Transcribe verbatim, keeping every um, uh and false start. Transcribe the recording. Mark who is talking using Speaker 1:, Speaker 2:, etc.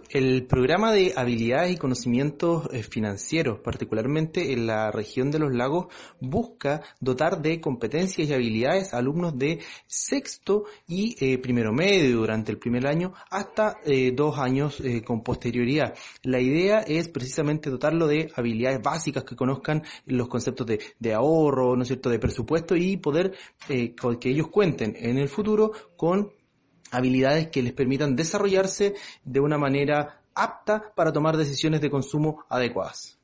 Speaker 1: El programa de habilidades y conocimientos eh, financieros, particularmente en la región de los lagos, busca dotar de competencias y habilidades a alumnos de sexto y eh, primero medio durante el primer año hasta eh, dos años eh, con posterioridad. La idea es precisamente dotarlo de habilidades básicas que conozcan los conceptos de, de ahorro, ¿no es cierto?, de presupuesto y poder eh, que ellos cuenten en el futuro con habilidades que les permitan desarrollarse de una manera apta para tomar decisiones de consumo adecuadas.